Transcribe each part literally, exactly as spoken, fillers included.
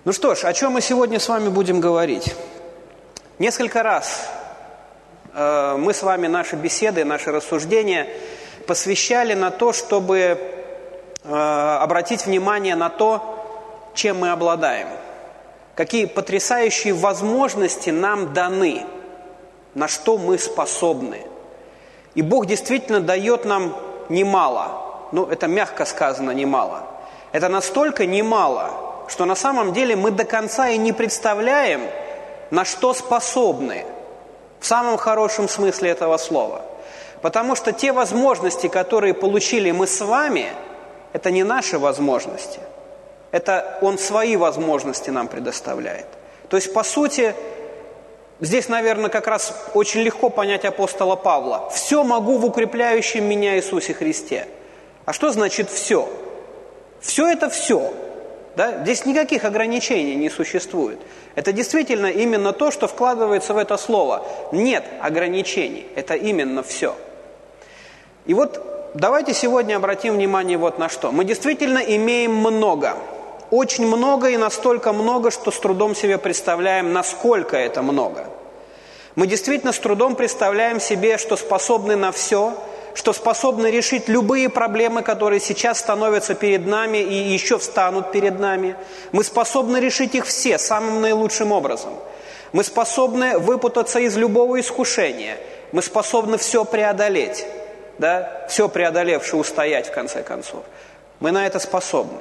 Ну что ж, о чем мы сегодня с вами будем говорить? Несколько раз э, мы с вами наши беседы, наши рассуждения посвящали на то, чтобы э, обратить внимание на то, чем мы обладаем. Какие потрясающие возможности нам даны, на что мы способны. И Бог действительно дает нам немало. Ну, это мягко сказано немало. Это настолько немало, что на самом деле мы до конца и не представляем, на что способны, в самом хорошем смысле этого слова. Потому что те возможности, которые получили мы с вами, это не наши возможности. Это Он свои возможности нам предоставляет. То есть, по сути, здесь, наверное, как раз очень легко понять апостола Павла. «Все могу в укрепляющем меня Иисусе Христе». А что значит «все»? Все – это все. Да? Здесь никаких ограничений не существует. Это действительно именно то, что вкладывается в это слово. Нет ограничений. Это именно все. И вот давайте сегодня обратим внимание вот на что. Мы действительно имеем много. Очень много и настолько много, что с трудом себе представляем, насколько это много. Мы действительно с трудом представляем себе, что способны на все, что способны решить любые проблемы, которые сейчас становятся перед нами и еще встанут перед нами. Мы способны решить их все самым наилучшим образом. Мы способны выпутаться из любого искушения. Мы способны все преодолеть, да? Все преодолевшее устоять в конце концов. Мы на это способны.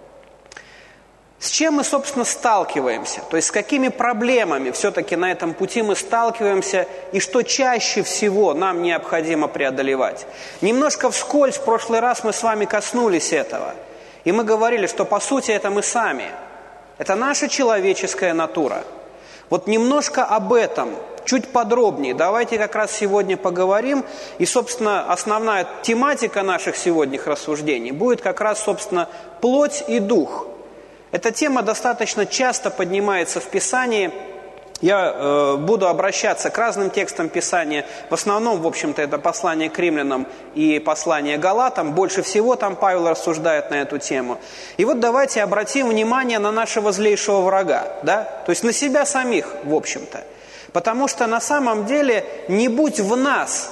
С чем мы, собственно, сталкиваемся? То есть с какими проблемами все-таки на этом пути мы сталкиваемся и что чаще всего нам необходимо преодолевать? Немножко вскользь в прошлый раз мы с вами коснулись этого. И мы говорили, что по сути это мы сами. Это наша человеческая натура. Вот немножко об этом, чуть подробнее, давайте как раз сегодня поговорим. И, собственно, основная тематика наших сегодняшних рассуждений будет как раз, собственно, плоть и дух. Эта тема достаточно часто поднимается в Писании. Я э, буду обращаться к разным текстам Писания. В основном, в общем-то, это послание к римлянам и послание к галатам. Больше всего там Павел рассуждает на эту тему. И вот давайте обратим внимание на нашего злейшего врага, да? То есть на себя самих, в общем-то. Потому что на самом деле не будь в нас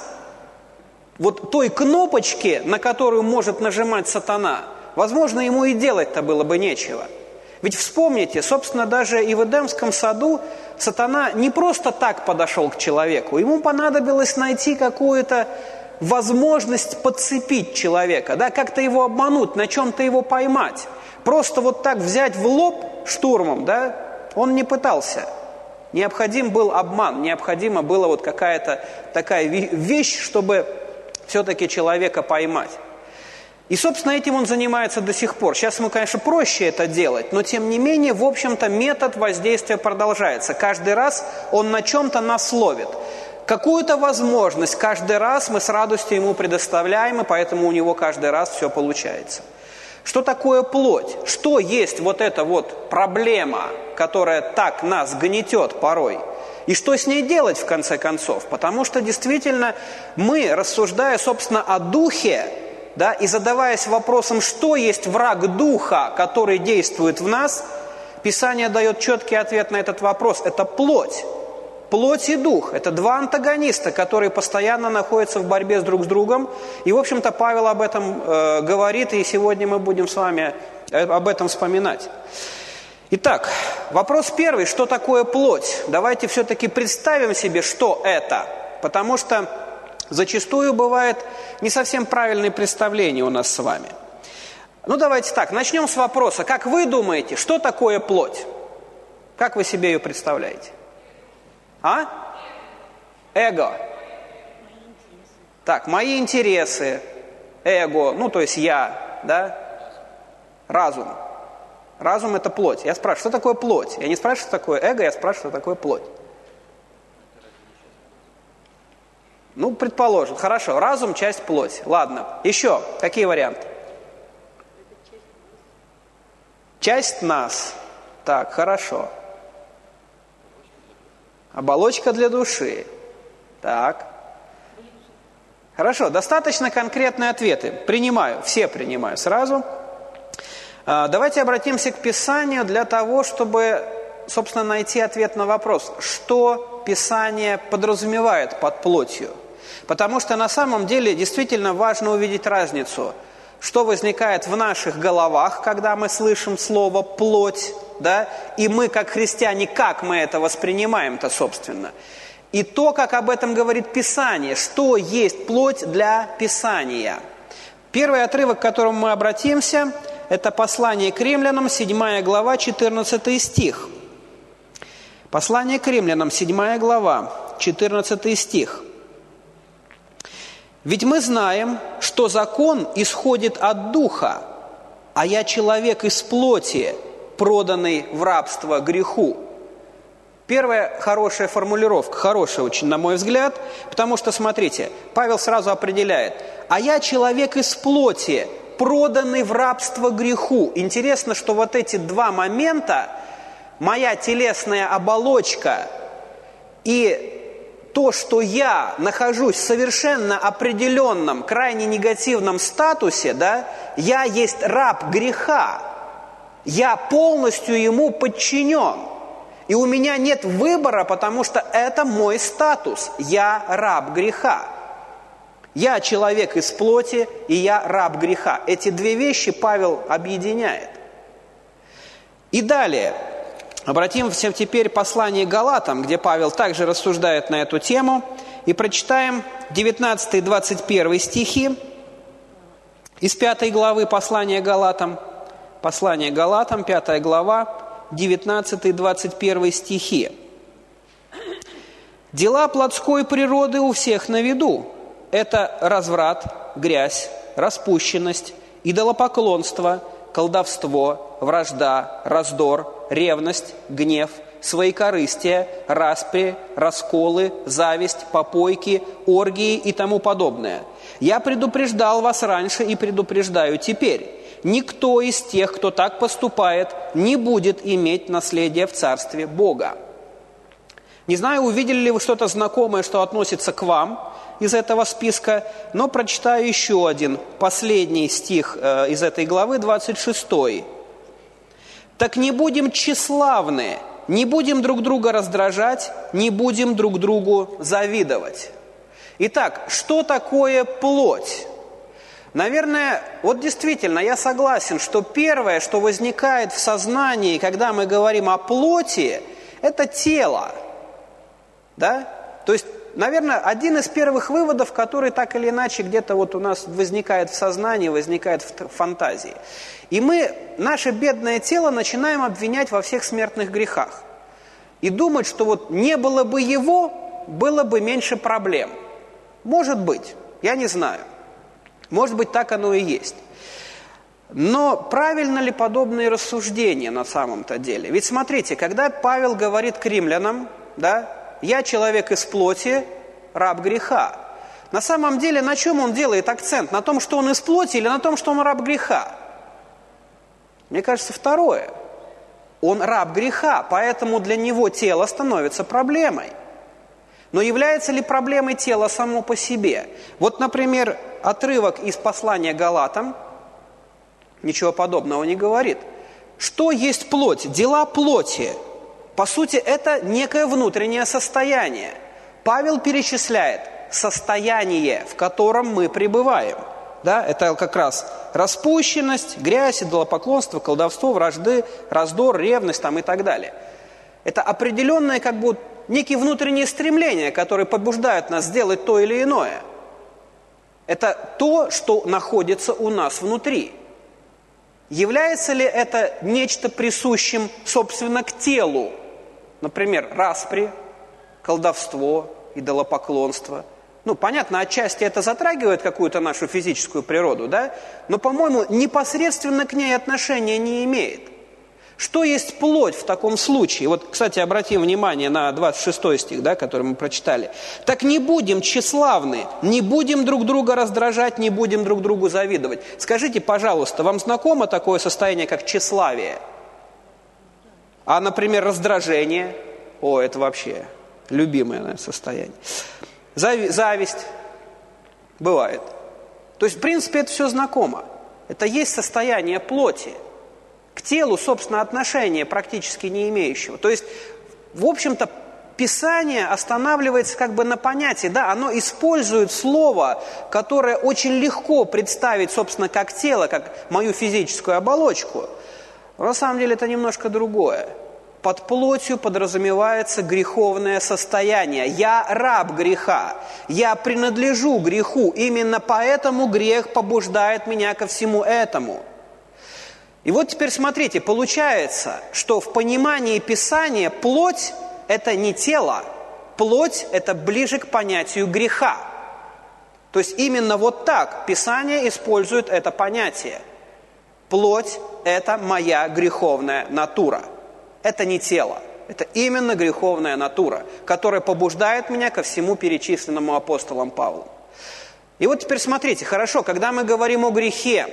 вот той кнопочки, на которую может нажимать сатана, возможно, ему и делать-то было бы нечего. Ведь вспомните, собственно, даже и в Эдемском саду сатана не просто так подошел к человеку. Ему понадобилось найти какую-то возможность подцепить человека, да, как-то его обмануть, на чем-то его поймать. Просто вот так взять в лоб штурмом, да, он не пытался. Необходим был обман, необходима была вот какая-то такая вещь, чтобы все-таки человека поймать. И, собственно, этим он занимается до сих пор. Сейчас ему, конечно, проще это делать, но, тем не менее, в общем-то, метод воздействия продолжается. Каждый раз он на чем-то нас ловит. Какую-то возможность каждый раз мы с радостью ему предоставляем, и поэтому у него каждый раз все получается. Что такое плоть? Что есть вот эта вот проблема, которая так нас гнетет порой? И что с ней делать, в конце концов? Потому что, действительно, мы, рассуждая, собственно, о духе, да, и задаваясь вопросом, что есть враг духа, который действует в нас, Писание дает четкий ответ на этот вопрос. Это плоть. Плоть и дух. Это два антагониста, которые постоянно находятся в борьбе с друг с другом. И, в общем-то, Павел об этом э, говорит, и сегодня мы будем с вами об этом вспоминать. Итак, вопрос первый. Что такое плоть? Давайте все-таки представим себе, что это. Потому что зачастую бывает не совсем правильное представление у нас с вами. Ну, давайте так, начнем с вопроса. Как вы думаете, что такое плоть? Как вы себе ее представляете? А? Эго. Так, мои интересы, эго, ну, то есть я, да? Разум. Разум – это плоть. Я спрашиваю, что такое плоть? Я не спрашиваю, что такое эго, я спрашиваю, что такое плоть. Ну, предположим. Хорошо. Разум – часть плоть. Ладно. Еще. Какие варианты? Часть нас. Так, хорошо. Оболочка для души. Так. Хорошо. Достаточно конкретные ответы. Принимаю. Все принимаю сразу. Давайте обратимся к Писанию для того, чтобы, собственно, найти ответ на вопрос, что Писание подразумевает под плотью. Потому что на самом деле действительно важно увидеть разницу, что возникает в наших головах, когда мы слышим слово «плоть», да, и мы, как христиане, как мы это воспринимаем-то, собственно. И то, как об этом говорит Писание, что есть плоть для Писания. Первый отрывок, к которому мы обратимся, это послание к римлянам, седьмая глава, четырнадцатый стих. Послание к римлянам, седьмая глава, четырнадцатый стих. «Ведь мы знаем, что закон исходит от Духа, а я человек из плоти, проданный в рабство греху». Первая хорошая формулировка, хорошая очень, на мой взгляд, потому что, смотрите, Павел сразу определяет, «а я человек из плоти, проданный в рабство греху». Интересно, что вот эти два момента, моя телесная оболочка и то, что я нахожусь в совершенно определенном, крайне негативном статусе, да, я есть раб греха, я полностью ему подчинен. И у меня нет выбора, потому что это мой статус. Я раб греха. Я человек из плоти, и я раб греха. Эти две вещи Павел объединяет. И далее. Обратимся теперь к посланию к Галатам, где Павел также рассуждает на эту тему. И прочитаем девятнадцатый двадцать первый стихи из пятой главы послания к Галатам. Послание к Галатам, пятая глава, девятнадцатый двадцать первый стихи. «Дела плотской природы у всех на виду. Это разврат, грязь, распущенность, идолопоклонство, колдовство, вражда, раздор, ревность, гнев, своекорыстие, распри, расколы, зависть, попойки, оргии и тому подобное. Я предупреждал вас раньше и предупреждаю теперь. Никто из тех, кто так поступает, не будет иметь наследия в Царстве Бога». Не знаю, увидели ли вы что-то знакомое, что относится к вам из этого списка, но прочитаю еще один, последний стих э, из этой главы, двадцать шестой. «Так не будем тщеславны, не будем друг друга раздражать, не будем друг другу завидовать». Итак, что такое плоть? Наверное, вот действительно, я согласен, что первое, что возникает в сознании, когда мы говорим о плоти, это тело. Да? То есть, наверное, один из первых выводов, который так или иначе где-то вот у нас возникает в сознании, возникает в фантазии. И мы наше бедное тело начинаем обвинять во всех смертных грехах. И думать, что вот не было бы его, было бы меньше проблем. Может быть, я не знаю. Может быть, так оно и есть. Но правильно ли подобные рассуждения на самом-то деле? Ведь смотрите, когда Павел говорит к римлянам, да, «я человек из плоти, раб греха», на самом деле на чем он делает акцент? На том, что он из плоти, или на том, что он раб греха? Мне кажется, второе. Он раб греха, поэтому для него тело становится проблемой. Но является ли проблемой тело само по себе? Вот, например, отрывок из послания к Галатам ничего подобного не говорит. Что есть плоть? Дела плоти. По сути, это некое внутреннее состояние. Павел перечисляет состояние, в котором мы пребываем. Да? Это как раз распущенность, грязь, идолопоклонство, колдовство, вражды, раздор, ревность там, и так далее. Это определенное, как бы, некие внутренние стремления, которые побуждают нас сделать то или иное. Это то, что находится у нас внутри. Является ли это нечто присущим, собственно, к телу? Например, распри, колдовство, идолопоклонство. Ну, понятно, отчасти это затрагивает какую-то нашу физическую природу, да? Но, по-моему, непосредственно к ней отношения не имеет. Что есть плоть в таком случае? Вот, кстати, обратим внимание на двадцать шестой стих, да, который мы прочитали. «Так не будем тщеславны, не будем друг друга раздражать, не будем друг другу завидовать». Скажите, пожалуйста, вам знакомо такое состояние, как тщеславие? А, например, раздражение? О, это вообще любимое, наверное, состояние. Зави- зависть? Бывает. То есть, в принципе, это все знакомо. Это есть состояние плоти. к телу, собственно, отношения практически не имеющего. То есть, в общем-то, Писание останавливается как бы на понятии, да, оно использует слово, которое очень легко представить, собственно, как тело, как мою физическую оболочку. Но на самом деле это немножко другое. Под плотью подразумевается греховное состояние. Я раб греха, я принадлежу греху, именно поэтому грех побуждает меня ко всему этому. И вот теперь смотрите, получается, что в понимании Писания плоть – это не тело, плоть – это ближе к понятию греха. То есть именно вот так Писание использует это понятие. Плоть – это моя греховная натура. Это не тело, это именно греховная натура, которая побуждает меня ко всему перечисленному апостолом Павлом. И вот теперь смотрите, хорошо, когда мы говорим о грехе,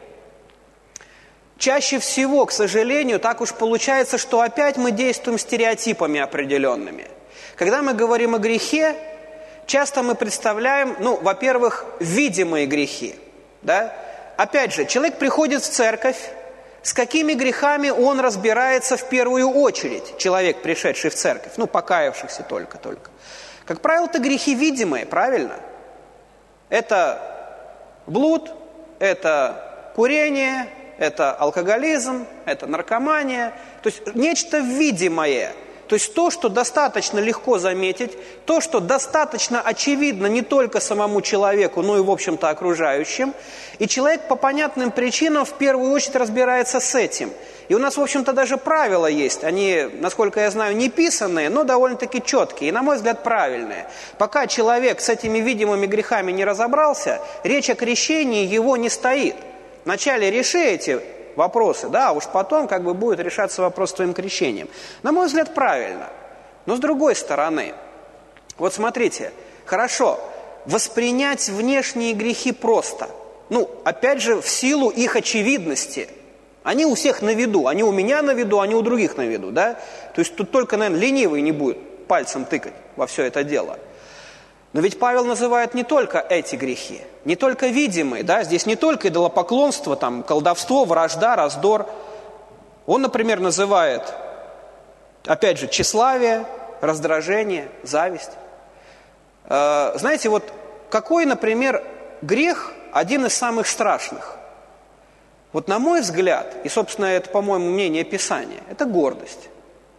чаще всего, к сожалению, так уж получается, что опять мы действуем стереотипами определенными. Когда мы говорим о грехе, часто мы представляем, ну, во-первых, видимые грехи. Да? Опять же, человек приходит в церковь, с какими грехами он разбирается в первую очередь, человек, пришедший в церковь, ну, покаявшийся только-только. Как правило, это грехи видимые, правильно? Это блуд, это курение, это алкоголизм, это наркомания, то есть нечто видимое, то есть то, что достаточно легко заметить, то, что достаточно очевидно не только самому человеку, но и, в общем-то, окружающим. И человек по понятным причинам в первую очередь разбирается с этим. И у нас, в общем-то, даже правила есть. Они, насколько я знаю, не писанные, но довольно-таки четкие и, на мой взгляд, правильные. Пока человек с этими видимыми грехами не разобрался, речь о крещении его не стоит. Вначале реши эти вопросы, да, а уж потом как бы будет решаться вопрос с твоим крещением. На мой взгляд, правильно. Но с другой стороны, вот смотрите, хорошо, воспринять внешние грехи просто. Ну, опять же, в силу их очевидности. Они у всех на виду, они у меня на виду, они у других на виду, да? То есть тут только, наверное, ленивый не будет пальцем тыкать во все это дело. Но ведь Павел называет не только эти грехи, не только видимые, да, здесь не только идолопоклонство, там, колдовство, вражда, раздор. Он, например, называет, опять же, тщеславие, раздражение, зависть. Э, знаете, вот какой, например, грех один из самых страшных? Вот на мой взгляд, и, собственно, это, по-моему, мнение Писания, это гордость.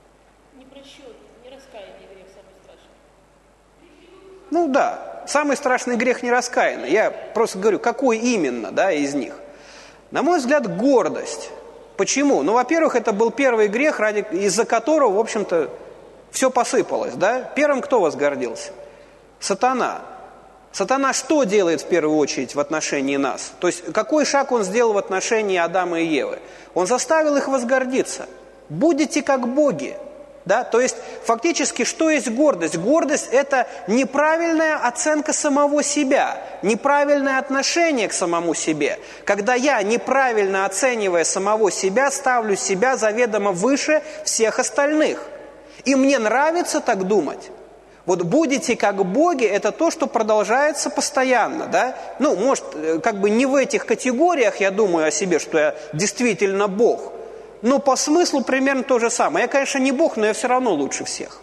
Ну да, самый страшный грех нераскаянный. Я просто говорю, какой именно, да, из них. На мой взгляд, гордость. Почему? Ну, во-первых, это был первый грех, ради, из-за которого, в общем-то, все посыпалось, да. Первым кто возгордился? Сатана. Сатана что делает в первую очередь в отношении нас? То есть, какой шаг он сделал в отношении Адама и Евы? Он заставил их возгордиться. Будете как боги. Да? То есть, фактически, что есть гордость? Гордость – это неправильная оценка самого себя, неправильное отношение к самому себе. Когда я, неправильно оценивая самого себя, ставлю себя заведомо выше всех остальных. И мне нравится так думать. Вот будете как боги – это то, что продолжается постоянно. Да? Ну, может, как бы не в этих категориях я думаю о себе, что я действительно бог. Но по смыслу примерно то же самое. Я, конечно, не Бог, но я все равно лучше всех.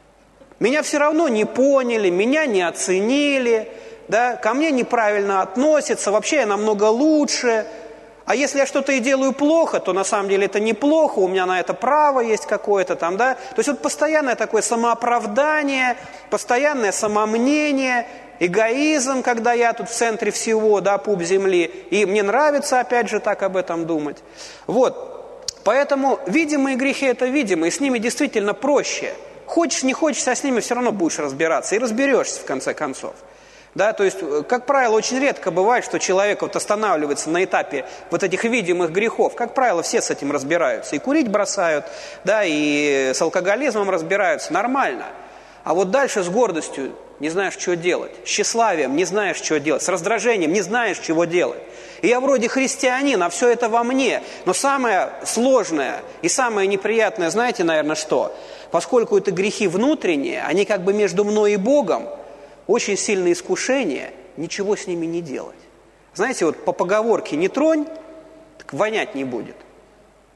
Меня все равно не поняли, меня не оценили, да? Ко мне неправильно относятся, вообще я намного лучше. А если я что-то и делаю плохо, то на самом деле это неплохо, у меня на это право есть какое-то там, да? То есть вот постоянное такое самооправдание, постоянное самомнение, эгоизм, когда я тут в центре всего, да, пуп земли, и мне нравится, опять же, так об этом думать. Вот. Поэтому видимые грехи – это видимые, с ними действительно проще. Хочешь, не хочешь, а с ними все равно будешь разбираться, и разберешься в конце концов. Да, то есть, как правило, очень редко бывает, что человек вот останавливается на этапе вот этих видимых грехов. Как правило, все с этим разбираются. И курить бросают, да, и с алкоголизмом разбираются. Нормально. А вот дальше с гордостью не знаешь, что делать. С тщеславием не знаешь, что делать. С раздражением не знаешь, чего делать. И я вроде христианин, а все это во мне. Но самое сложное и самое неприятное, знаете, наверное, что? Поскольку это грехи внутренние, они как бы между мной и Богом, очень сильное искушение ничего с ними не делать. Знаете, вот по поговорке «не тронь», так вонять не будет.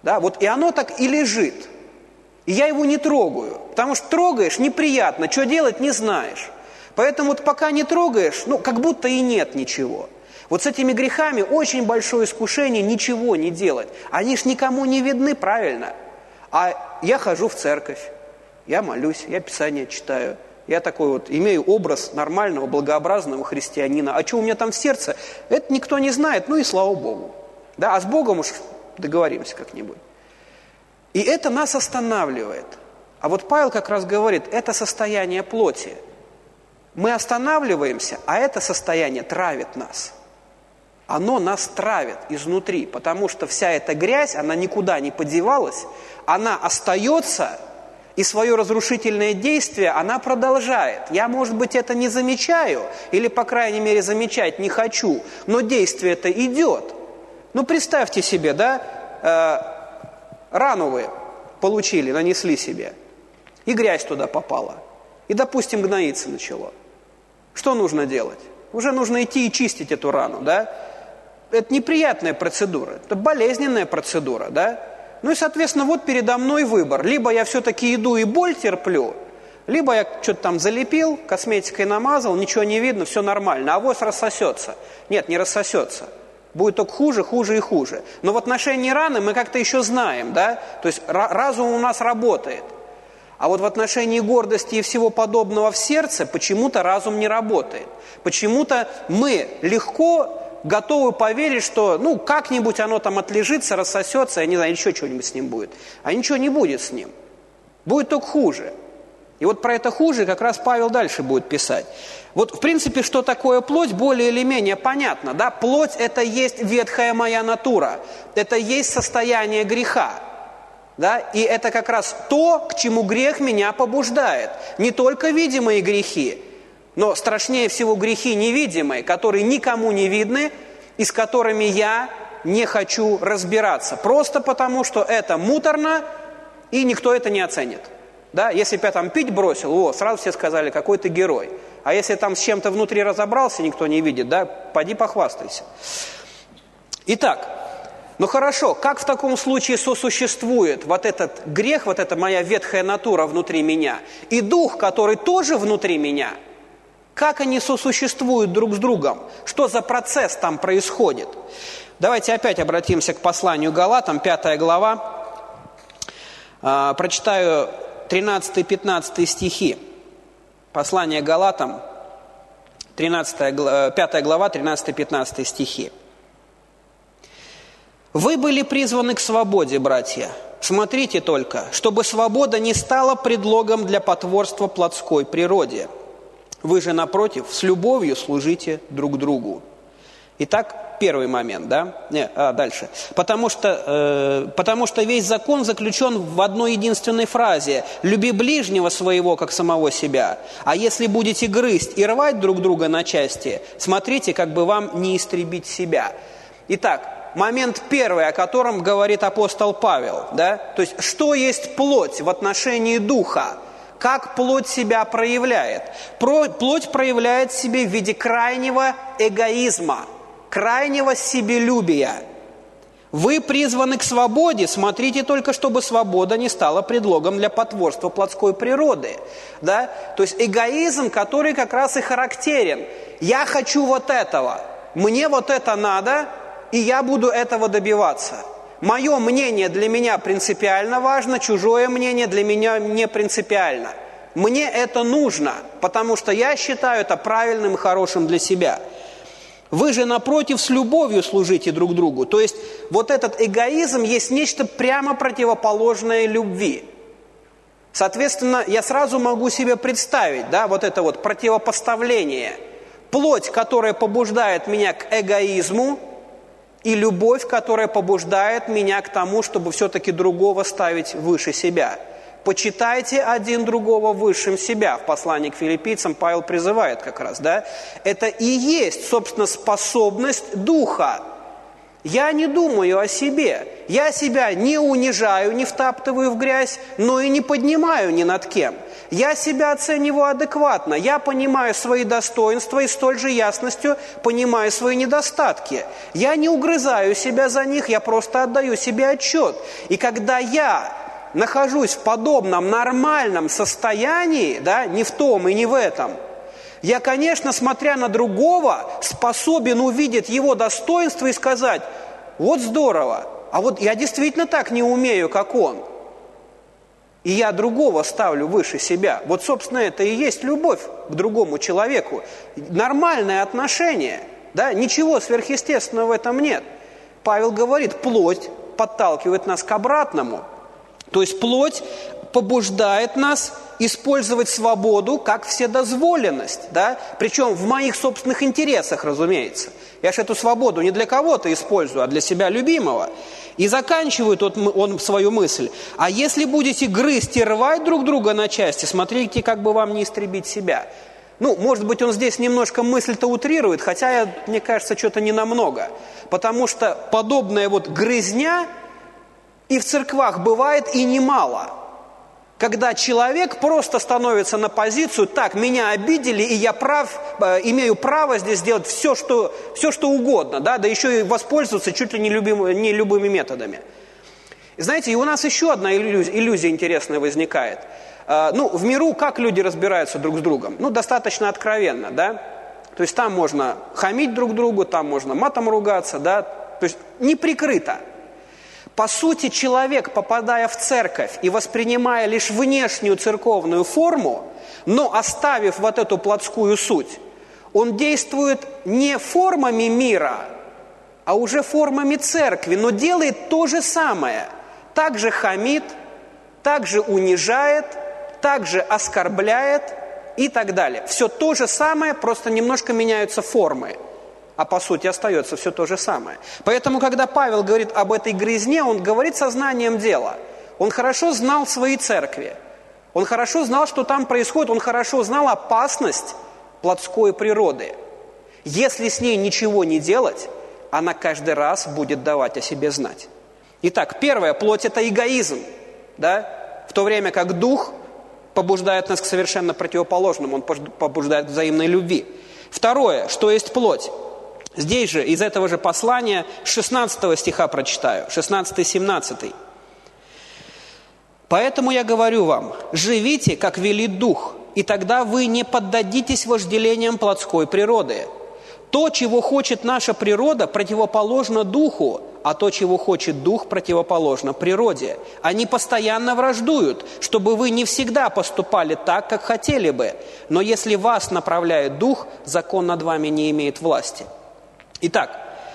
Да, вот и оно так и лежит. И я его не трогаю, потому что трогаешь, неприятно, что делать не знаешь. Поэтому вот пока не трогаешь, ну, как будто и нет ничего. Вот с этими грехами очень большое искушение ничего не делать. Они ж никому не видны, правильно? А я хожу в церковь, я молюсь, я Писание читаю. Я такой вот имею образ нормального, благообразного христианина. А что у меня там в сердце, это никто не знает, ну и слава Богу. Да, а с Богом уж договоримся как-нибудь. И это нас останавливает. А вот Павел как раз говорит, это состояние плоти. Мы останавливаемся, а это состояние травит нас. Оно нас травит изнутри, потому что вся эта грязь, она никуда не подевалась, она остается, и свое разрушительное действие она продолжает. Я, может быть, это не замечаю, или, по крайней мере, замечать не хочу, но действие это идет. Ну, представьте себе, да, э, рану вы получили, нанесли себе, и грязь туда попала, и, допустим, гноиться начало. Что нужно делать? Уже нужно идти и чистить эту рану, да? Это неприятная процедура, это болезненная процедура, да? Ну и, соответственно, вот передо мной выбор. Либо я все-таки иду и боль терплю, либо я что-то там залепил, косметикой намазал, ничего не видно, все нормально, а авось рассосется. Нет, не рассосется. Будет только хуже, хуже и хуже. Но в отношении раны мы как-то еще знаем, да? То есть разум у нас работает. А вот в отношении гордости и всего подобного в сердце почему-то разум не работает. Почему-то мы легко готовы поверить, что ну как-нибудь оно там отлежится, рассосется, я не знаю, еще что-нибудь с ним будет. А ничего не будет с ним. Будет только хуже. И вот про это хуже как раз Павел дальше будет писать. Вот в принципе, что такое плоть, более или менее понятно. Да? Плоть – это есть ветхая моя натура. Это есть состояние греха. Да? И это как раз то, к чему грех меня побуждает. Не только видимые грехи, но страшнее всего грехи невидимые, которые никому не видны, и с которыми я не хочу разбираться. Просто потому, что это муторно, и никто это не оценит. Да? Если бы я там пить бросил, о, сразу все сказали, какой ты герой. А если там с чем-то внутри разобрался, никто не видит, да, поди похвастайся. Итак, ну хорошо, как в таком случае сосуществует вот этот грех, вот эта моя ветхая натура внутри меня, и дух, который тоже внутри меня? Как они сосуществуют друг с другом? Что за процесс там происходит? Давайте опять обратимся к посланию Галатам, пятая глава. А, прочитаю тринадцатый-пятнадцатый стихи. Послание Галатам, тринадцатая, пятая глава, тринадцатый-пятнадцатый стихи. «Вы были призваны к свободе, братья. Смотрите только, чтобы свобода не стала предлогом для потворства плотской природе. Вы же, напротив, с любовью служите друг другу». Итак, первый момент, да? Не, а, дальше. Потому что, э, потому что весь закон заключен в одной единственной фразе: «Люби ближнего своего, как самого себя». А если будете грызть и рвать друг друга на части, смотрите, как бы вам не истребить себя. Итак, момент первый, о котором говорит апостол Павел, да? То есть, что есть плоть в отношении духа? Как плоть себя проявляет? Плоть проявляет себя в виде крайнего эгоизма, крайнего себелюбия. Вы призваны к свободе, смотрите только, чтобы свобода не стала предлогом для потворства плотской природы. Да? То есть эгоизм, который как раз и характерен. Я хочу вот этого, мне вот это надо, и я буду этого добиваться. Мое мнение для меня принципиально важно, чужое мнение для меня не принципиально. Мне это нужно, потому что я считаю это правильным и хорошим для себя. Вы же, напротив, с любовью служите друг другу. То есть вот этот эгоизм есть нечто прямо противоположное любви. Соответственно, я сразу могу себе представить, да, вот это вот противопоставление. Плоть, которая побуждает меня к эгоизму, и любовь, которая побуждает меня к тому, чтобы все-таки другого ставить выше себя. Почитайте один другого высшим себя. В послании к филиппийцам Павел призывает как раз, да? Это и есть, собственно, способность духа. Я не думаю о себе, я себя не унижаю, не втаптываю в грязь, но и не поднимаю ни над кем. Я себя оцениваю адекватно, я понимаю свои достоинства и столь же ясностью понимаю свои недостатки. Я не угрызаю себя за них, я просто отдаю себе отчет. И когда я нахожусь в подобном нормальном состоянии, да, не в том и не в этом, я, конечно, смотря на другого, способен увидеть его достоинство и сказать: вот здорово, а вот я действительно так не умею, как он. И я другого ставлю выше себя. Вот, собственно, это и есть любовь к другому человеку. Нормальное отношение, да, ничего сверхъестественного в этом нет. Павел говорит, плоть подталкивает нас к обратному. То есть плоть побуждает нас использовать свободу как вседозволенность, да? Причем в моих собственных интересах, разумеется. Я же эту свободу не для кого-то использую, а для себя любимого. И заканчивает он свою мысль. А если будете грызть и рвать друг друга на части, смотрите, как бы вам не истребить себя. Ну, может быть, он здесь немножко мысль-то утрирует, хотя, мне кажется, что-то не намного. Потому что подобная вот грызня и в церквах бывает и немало. Когда человек просто становится на позицию: так, меня обидели, и я прав, э, имею право здесь сделать все, что, все, что угодно, да, да еще и воспользоваться чуть ли не, любим, не любыми методами. И знаете, и у нас еще одна иллюзия, иллюзия интересная возникает. Э, ну, в миру как люди разбираются друг с другом? Ну, достаточно откровенно, да. То есть там можно хамить друг другу, там можно матом ругаться, да, то есть неприкрыто. По сути, человек, попадая в церковь и воспринимая лишь внешнюю церковную форму, но оставив вот эту плотскую суть, он действует не формами мира, а уже формами церкви, но делает то же самое. Также хамит, также унижает, также оскорбляет и так далее. Все то же самое, просто немножко меняются формы. А по сути остается все то же самое. Поэтому, когда Павел говорит об этой грязне, он говорит сознанием дела. Он хорошо знал свои церкви. Он хорошо знал, что там происходит. Он хорошо знал опасность плотской природы. Если с ней ничего не делать, она каждый раз будет давать о себе знать. Итак, первое, плоть – это эгоизм. Да? В то время как дух побуждает нас к совершенно противоположному. Он побуждает к взаимной любви. Второе, что есть плоть? Здесь же, из этого же послания, шестнадцатого стиха прочитаю, шестнадцатый-семнадцатый. «Поэтому я говорю вам, живите, как велит Дух, и тогда вы не поддадитесь вожделениям плотской природы. То, чего хочет наша природа, противоположно Духу, а то, чего хочет Дух, противоположно природе. Они постоянно враждуют, чтобы вы не всегда поступали так, как хотели бы. Но если вас направляет Дух, закон над вами не имеет власти». Итак,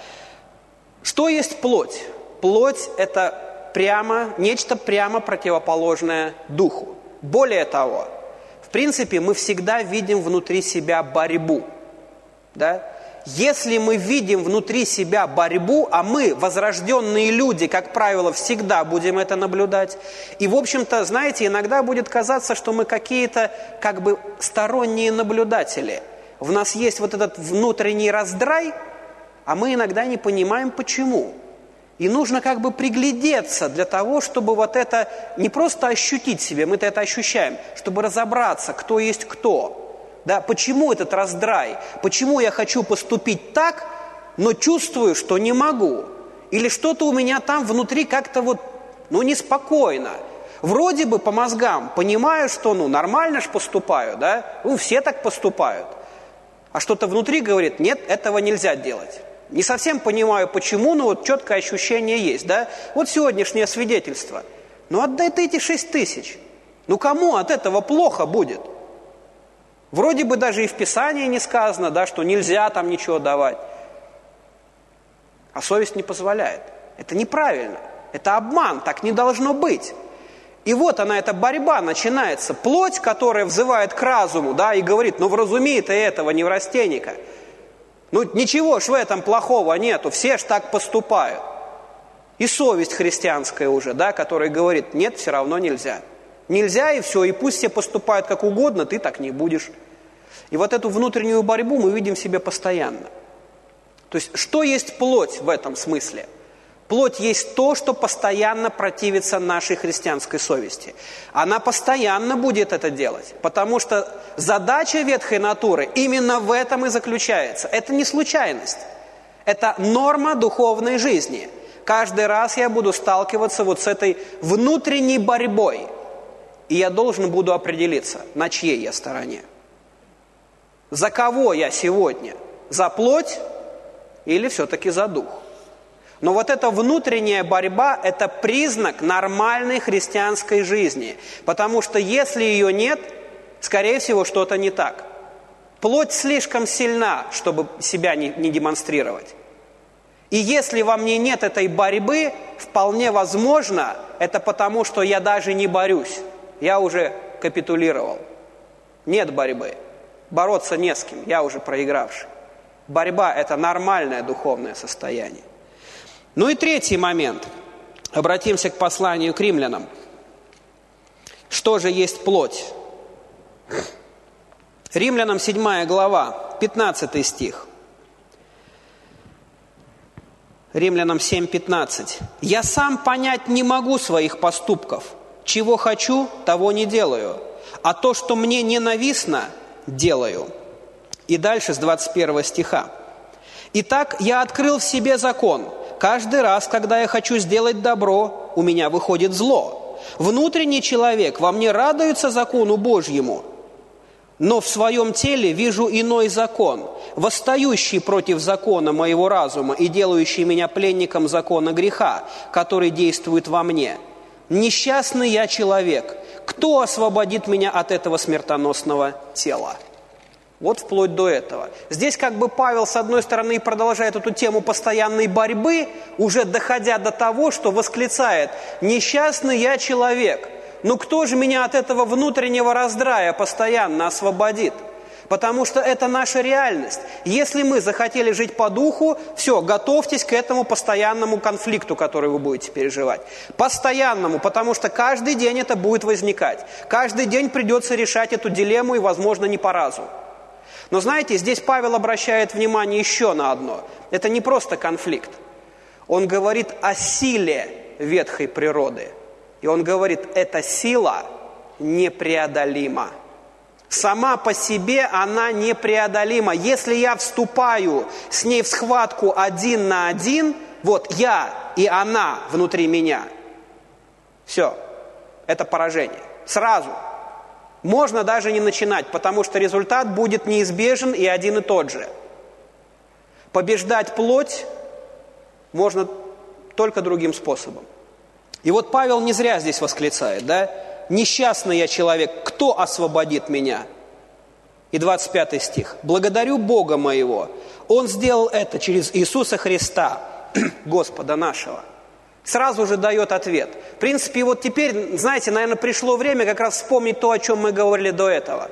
что есть плоть? Плоть – это прямо, нечто прямо противоположное духу. Более того, в принципе, мы всегда видим внутри себя борьбу. Да? Если мы видим внутри себя борьбу, а мы, возрожденные люди, как правило, всегда будем это наблюдать, и, в общем-то, знаете, иногда будет казаться, что мы какие-то как бы сторонние наблюдатели. В нас есть вот этот внутренний раздрай, а мы иногда не понимаем, почему. И нужно как бы приглядеться для того, чтобы вот это не просто ощутить себе, мы-то это ощущаем, чтобы разобраться, кто есть кто. Да, почему этот раздрай? Почему я хочу поступить так, но чувствую, что не могу? Или что-то у меня там внутри как-то вот, ну, неспокойно. Вроде бы по мозгам понимаю, что, ну, нормально ж поступаю, да? Ну, все так поступают. А что-то внутри говорит, нет, этого нельзя делать. Не совсем понимаю, почему, но вот четкое ощущение есть, да? Вот сегодняшнее свидетельство. Ну, отдай ты эти шесть тысяч. Ну, кому от этого плохо будет? Вроде бы даже и в Писании не сказано, да, что нельзя там ничего давать. А совесть не позволяет. Это неправильно. Это обман, так не должно быть. И вот она, эта борьба начинается. Плоть, которая взывает к разуму, да, и говорит, ну, вразуми ты этого неврастенника. Ну, ничего ж в этом плохого нету, все ж так поступают. И совесть христианская уже, да, которая говорит, нет, все равно нельзя. Нельзя, и все, и пусть все поступают как угодно, ты так не будешь. И вот эту внутреннюю борьбу мы видим в себе постоянно. То есть, что есть плоть в этом смысле? Плоть есть то, что постоянно противится нашей христианской совести. Она постоянно будет это делать, потому что задача ветхой натуры именно в этом и заключается. Это не случайность, это норма духовной жизни. Каждый раз я буду сталкиваться вот с этой внутренней борьбой, и я должен буду определиться, на чьей я стороне. За кого я сегодня? За плоть или все-таки за дух? Но вот эта внутренняя борьба – это признак нормальной христианской жизни. Потому что если ее нет, скорее всего, что-то не так. Плоть слишком сильна, чтобы себя не, не демонстрировать. И если во мне нет этой борьбы, вполне возможно, это потому, что я даже не борюсь. Я уже капитулировал. Нет борьбы. Бороться не с кем, я уже проигравший. Борьба – это нормальное духовное состояние. Ну и третий момент. Обратимся к посланию к римлянам. Что же есть плоть? Римлянам седьмая глава, пятнадцатый стих. Римлянам семь пятнадцать. «Я сам понять не могу своих поступков. Чего хочу, того не делаю. А то, что мне ненавистно, делаю». И дальше с двадцать первого стиха. «Итак, я открыл в себе закон. Каждый раз, когда я хочу сделать добро, у меня выходит зло. Внутренний человек во мне радуется закону Божьему, но в своем теле вижу иной закон, восстающий против закона моего разума и делающий меня пленником закона греха, который действует во мне. Несчастный я человек. Кто освободит меня от этого смертоносного тела?» Вот вплоть до этого. Здесь как бы Павел, с одной стороны, продолжает эту тему постоянной борьбы, уже доходя до того, что восклицает: «Несчастный я человек, ну кто же меня от этого внутреннего раздрая постоянно освободит?» Потому что это наша реальность. Если мы захотели жить по духу, все, готовьтесь к этому постоянному конфликту, который вы будете переживать. Постоянному, потому что каждый день это будет возникать. Каждый день придется решать эту дилемму, и, возможно, не по разу. Но знаете, здесь Павел обращает внимание еще на одно. Это не просто конфликт. Он говорит о силе ветхой природы. И он говорит, эта сила непреодолима. Сама по себе она непреодолима. Если я вступаю с ней в схватку один на один, вот я и она внутри меня, все, это поражение. Сразу. Можно даже не начинать, потому что результат будет неизбежен и один и тот же. Побеждать плоть можно только другим способом. И вот Павел не зря здесь восклицает, да? «Несчастный я человек, кто освободит меня?» И двадцать пятый стих. «Благодарю Бога моего, Он сделал это через Иисуса Христа, Господа нашего». Сразу же дает ответ. В принципе, вот теперь, знаете, наверное, пришло время как раз вспомнить то, о чем мы говорили до этого.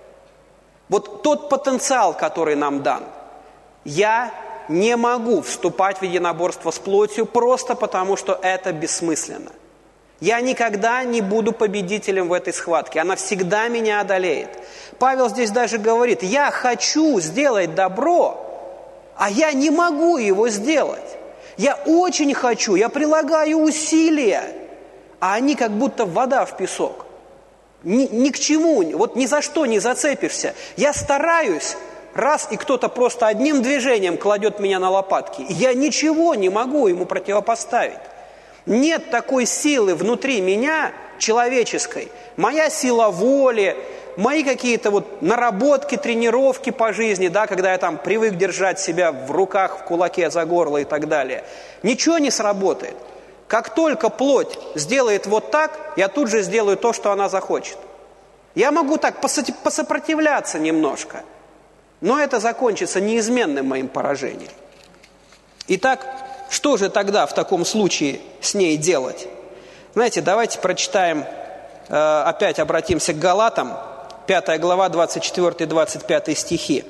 Вот тот потенциал, который нам дан. Я не могу вступать в единоборство с плотью просто потому, что это бессмысленно. Я никогда не буду победителем в этой схватке. Она всегда меня одолеет. Павел здесь даже говорит, я хочу сделать добро, а я не могу его сделать. Я очень хочу, я прилагаю усилия, а они как будто вода в песок. Ни, ни к чему, вот ни за что не зацепишься. Я стараюсь, раз и кто-то просто одним движением кладет меня на лопатки. Я ничего не могу ему противопоставить. Нет такой силы внутри меня, человеческой. Моя сила воли, мои какие-то вот наработки, тренировки по жизни, да, когда я там привык держать себя в руках, в кулаке за горло и так далее. Ничего не сработает. Как только плоть сделает вот так, я тут же сделаю то, что она захочет. Я могу так посопротивляться немножко, но это закончится неизменным моим поражением. Итак, что же тогда в таком случае с ней делать? Знаете, давайте прочитаем, э, опять обратимся к Галатам, пятая глава, двадцать четвёртый двадцать пятый стихи.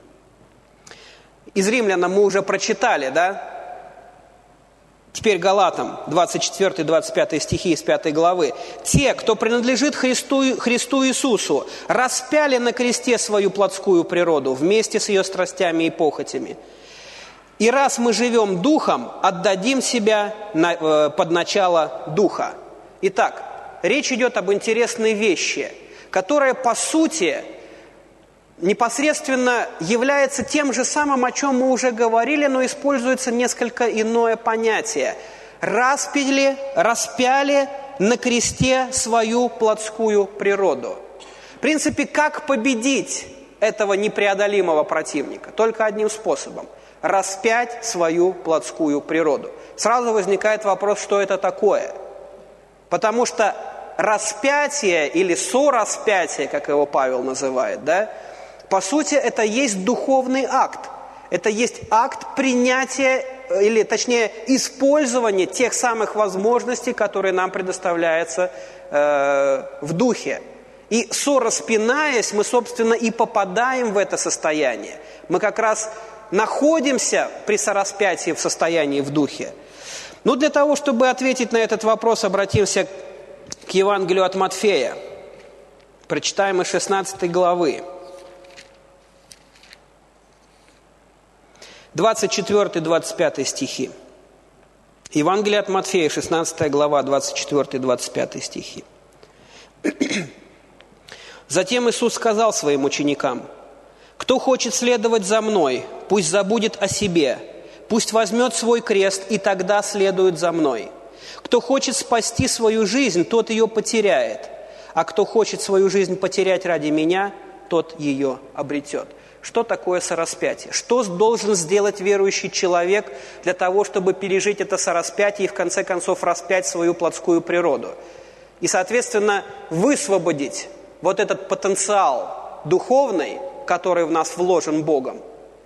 Из Римлянам мы уже прочитали, да? Теперь Галатам, двадцать четвёртый двадцать пятый стихи из пятой главы. «Те, кто принадлежит Христу, Христу Иисусу, распяли на кресте свою плотскую природу вместе с ее страстями и похотями. И раз мы живем духом, отдадим себя на, э, под начало духа. Итак, речь идет об интересной вещи, которая по сути непосредственно является тем же самым, о чем мы уже говорили, но используется несколько иное понятие. Распяли, распяли на кресте свою плотскую природу. В принципе, как победить этого непреодолимого противника? Только одним способом – распять свою плотскую природу. Сразу возникает вопрос, что это такое? Потому что распятие или сораспятие, как его Павел называет, да, по сути, это есть духовный акт. Это есть акт принятия, или точнее использования тех самых возможностей, которые нам предоставляются э, в духе. И сораспинаясь, мы, собственно, и попадаем в это состояние. Мы как раз находимся при сораспятии в состоянии в духе. Но для того, чтобы ответить на этот вопрос, обратимся к Евангелию от Матфея. Прочитаем из шестнадцатой главы. двадцать четвёртый - двадцать пятый стихи. Евангелие от Матфея, шестнадцатая глава, двадцать четвёртый - двадцать пятый стихи. Затем Иисус сказал своим ученикам: «Кто хочет следовать за Мной, пусть забудет о себе, пусть возьмет свой крест и тогда следует за Мной. Кто хочет спасти свою жизнь, тот ее потеряет, а кто хочет свою жизнь потерять ради Меня, тот ее обретет». Что такое сораспятие? Что должен сделать верующий человек для того, чтобы пережить это сораспятие и в конце концов распять свою плотскую природу? И, соответственно, высвободить вот этот потенциал духовный, который в нас вложен Богом.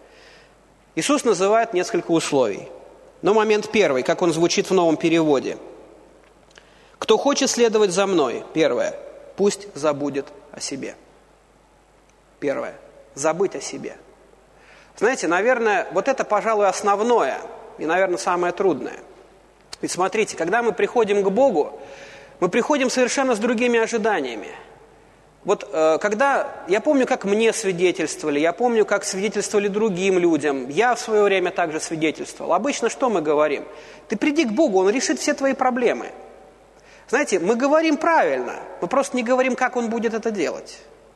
Иисус называет несколько условий. Но момент первый, как он звучит в новом переводе. «Кто хочет следовать за Мной», первое, «пусть забудет о себе». Первое. Забыть о себе. Знаете, наверное, вот это, пожалуй, основное и, наверное, самое трудное. Ведь смотрите, когда мы приходим к Богу, мы приходим совершенно с другими ожиданиями. Вот э, когда, я помню, как мне свидетельствовали, я помню, как свидетельствовали другим людям, я в свое время также свидетельствовал. Обычно что мы говорим? Ты приди к Богу, Он решит все твои проблемы. Знаете, мы говорим правильно, мы просто не говорим, как Он будет это делать.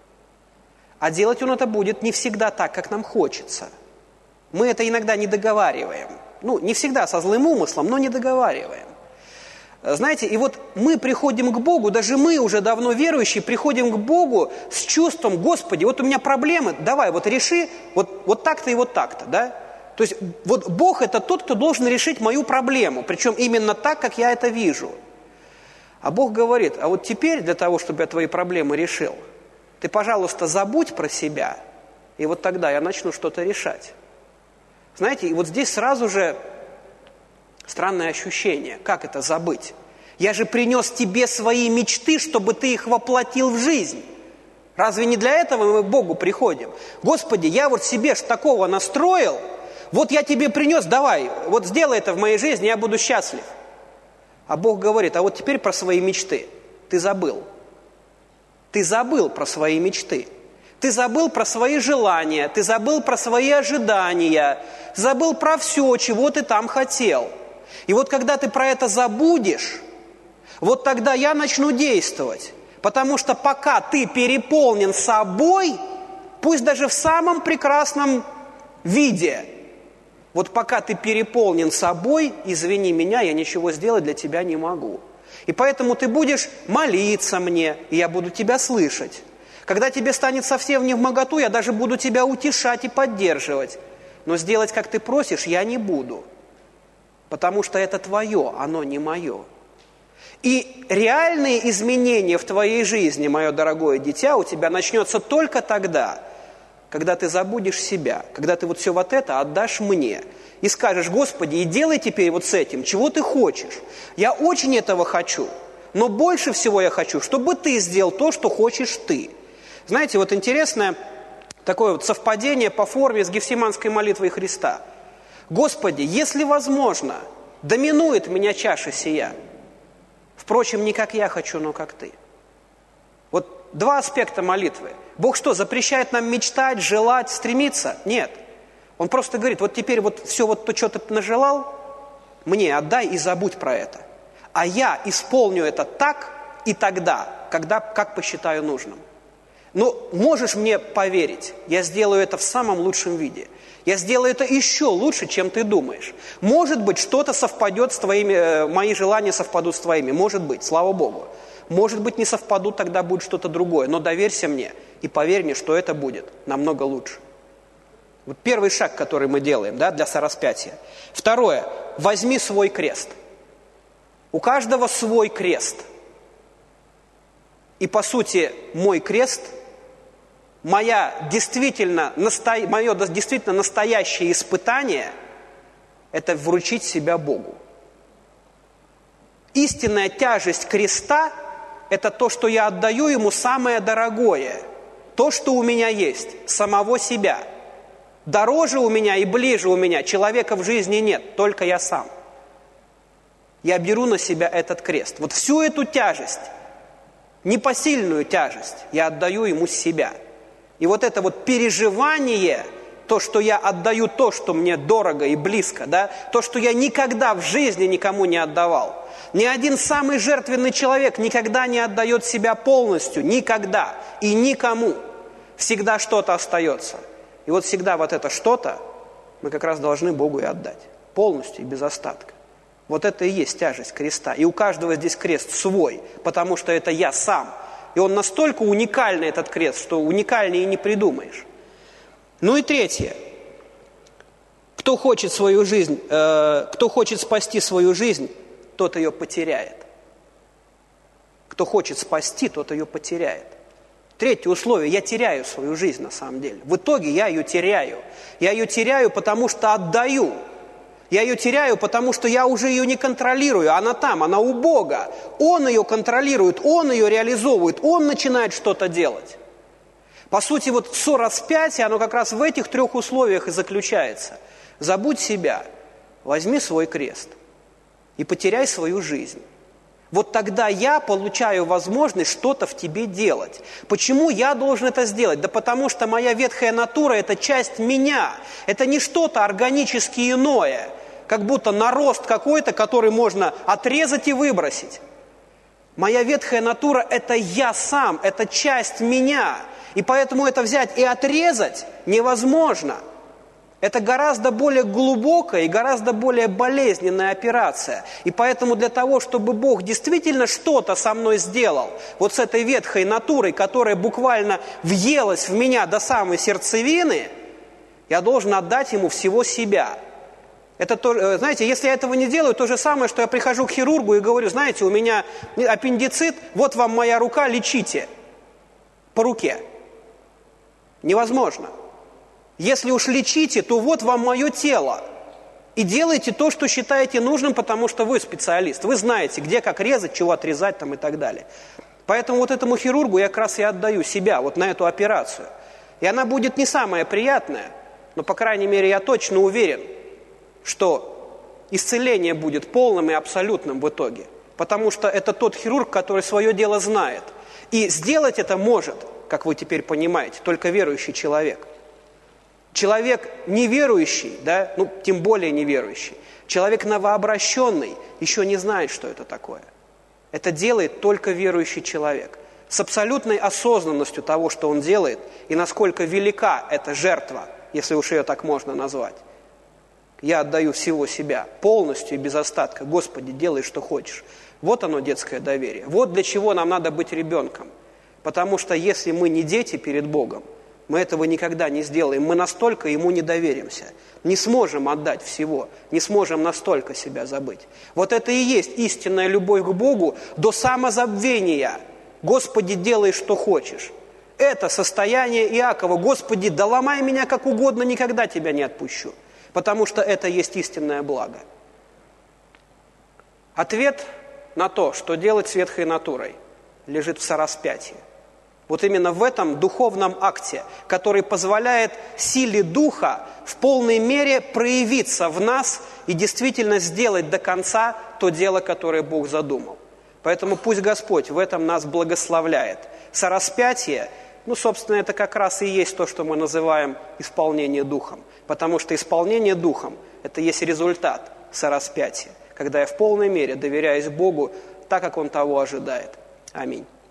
А делать Он это будет не всегда так, как нам хочется. Мы это иногда не договариваем. Ну, не всегда со злым умыслом, но не договариваем. Знаете, и вот мы приходим к Богу, даже мы уже давно верующие, приходим к Богу с чувством: Господи, вот у меня проблемы, давай, вот реши, вот, вот так-то и вот так-то, да? То есть вот Бог – это тот, кто должен решить мою проблему, причем именно так, как я это вижу. А Бог говорит: а вот теперь для того, чтобы я твои проблемы решил, ты, пожалуйста, забудь про себя, и вот тогда я начну что-то решать. Знаете, и вот здесь сразу же странное ощущение. Как это забыть? Я же принес тебе свои мечты, чтобы ты их воплотил в жизнь. Разве не для этого мы к Богу приходим? Господи, я вот себе ж такого настроил, вот я тебе принес, давай, вот сделай это в моей жизни, я буду счастлив. А Бог говорит: а вот теперь про свои мечты. Ты забыл. Ты забыл про свои мечты. Ты забыл про свои желания. Ты забыл про свои ожидания. Забыл про все, чего ты там хотел. И вот когда ты про это забудешь, вот тогда я начну действовать. Потому что пока ты переполнен собой, пусть даже в самом прекрасном виде, вот пока ты переполнен собой, извини меня, я ничего сделать для тебя не могу. И поэтому ты будешь молиться мне, и я буду тебя слышать. Когда тебе станет совсем невмоготу, я даже буду тебя утешать и поддерживать. Но сделать, как ты просишь, я не буду. Потому что это твое, оно не мое. И реальные изменения в твоей жизни, мое дорогое дитя, у тебя начнется только тогда, когда ты забудешь себя, когда ты вот все вот это отдашь мне. И скажешь: Господи, и делай теперь вот с этим, чего ты хочешь. Я очень этого хочу, но больше всего я хочу, чтобы ты сделал то, что хочешь ты. Знаете, вот интересное такое вот совпадение по форме с Гефсиманской молитвой Христа. Господи, если возможно, доминует меня чаша сия. Впрочем, не как я хочу, но как ты. Вот два аспекта молитвы. Бог что, запрещает нам мечтать, желать, стремиться? Нет. Он просто говорит, вот теперь вот все вот то, что ты нажелал, мне отдай и забудь про это. А я исполню это так и тогда, когда, как посчитаю нужным. Но можешь мне поверить, я сделаю это в самом лучшем виде. Я сделаю это еще лучше, чем ты думаешь. Может быть, что-то совпадет с твоими, мои желания совпадут с твоими. Может быть, слава Богу. Может быть, не совпадут, тогда будет что-то другое. Но доверься мне и поверь мне, что это будет намного лучше. Вот первый шаг, который мы делаем, да, для сораспятия. Второе. Возьми свой крест. У каждого свой крест. И по сути, мой крест, моя действительно, насто... мое действительно настоящее испытание – это вручить себя Богу. Истинная тяжесть креста – это то, что я отдаю Ему самое дорогое, то, что у меня есть, самого себя. Дороже у меня и ближе у меня человека в жизни нет, только я сам. Я беру на себя этот крест. Вот всю эту тяжесть, непосильную тяжесть, я отдаю Ему себя. И вот это вот переживание, то, что я отдаю то, что мне дорого и близко, да, то, что я никогда в жизни никому не отдавал. Ни один самый жертвенный человек никогда не отдает себя полностью, никогда и никому. Всегда что-то остается. И вот всегда вот это что-то мы как раз должны Богу и отдать. Полностью и без остатка. Вот это и есть тяжесть креста. И у каждого здесь крест свой, потому что это я сам. И он настолько уникальный, этот крест, что уникальнее и не придумаешь. Ну и третье. Кто хочет свою жизнь, э, кто хочет спасти свою жизнь, тот ее потеряет. Кто хочет спасти, тот ее потеряет. Третье условие. Я теряю свою жизнь на самом деле. В итоге я ее теряю. Я ее теряю, потому что отдаю. Я ее теряю, потому что я уже ее не контролирую. Она там, она у Бога. Он ее контролирует, Он ее реализовывает, Он начинает что-то делать. По сути, вот сораспятие, оно как раз в этих трех условиях и заключается. Забудь себя, возьми свой крест и потеряй свою жизнь. Вот тогда я получаю возможность что-то в тебе делать. Почему я должен это сделать? Да потому что моя ветхая натура – это часть меня. Это не что-то органически иное, как будто нарост какой-то, который можно отрезать и выбросить. Моя ветхая натура – это я сам, это часть меня. И поэтому это взять и отрезать невозможно. Это гораздо более глубокая и гораздо более болезненная операция. И поэтому для того, чтобы Бог действительно что-то со мной сделал, вот с этой ветхой натурой, которая буквально въелась в меня до самой сердцевины, я должен отдать Ему всего себя. Это то, знаете, если я этого не делаю, то же самое, что я прихожу к хирургу и говорю, знаете, у меня аппендицит, вот вам моя рука, лечите. По руке. Невозможно. Если уж лечите, то вот вам мое тело. И делайте то, что считаете нужным, потому что вы специалист. Вы знаете, где, как резать, чего отрезать там и так далее. Поэтому вот этому хирургу я как раз и отдаю себя вот на эту операцию. И она будет не самая приятная, но, по крайней мере, я точно уверен, что исцеление будет полным и абсолютным в итоге. Потому что это тот хирург, который свое дело знает. И сделать это может, как вы теперь понимаете, только верующий человек. Человек неверующий, да, ну, тем более неверующий, человек новообращенный еще не знает, что это такое. Это делает только верующий человек. С абсолютной осознанностью того, что он делает, и насколько велика эта жертва, если уж ее так можно назвать. Я отдаю всего себя, полностью и без остатка. Господи, делай, что хочешь. Вот оно, детское доверие. Вот для чего нам надо быть ребенком. Потому что если мы не дети перед Богом, мы этого никогда не сделаем. Мы настолько Ему не доверимся. Не сможем отдать всего. Не сможем настолько себя забыть. Вот это и есть истинная любовь к Богу до самозабвения. Господи, делай, что хочешь. Это состояние Иакова. Господи, да ломай меня как угодно, никогда Тебя не отпущу. Потому что это есть истинное благо. Ответ на то, что делать с ветхой натурой, лежит в сораспятии. Вот именно в этом духовном акте, который позволяет силе Духа в полной мере проявиться в нас и действительно сделать до конца то дело, которое Бог задумал. Поэтому пусть Господь в этом нас благословляет. Сораспятие Ну, собственно, это как раз и есть то, что мы называем исполнение Духом. Потому что исполнение Духом – это есть результат сораспятия, когда я в полной мере доверяюсь Богу так, как Он того ожидает. Аминь.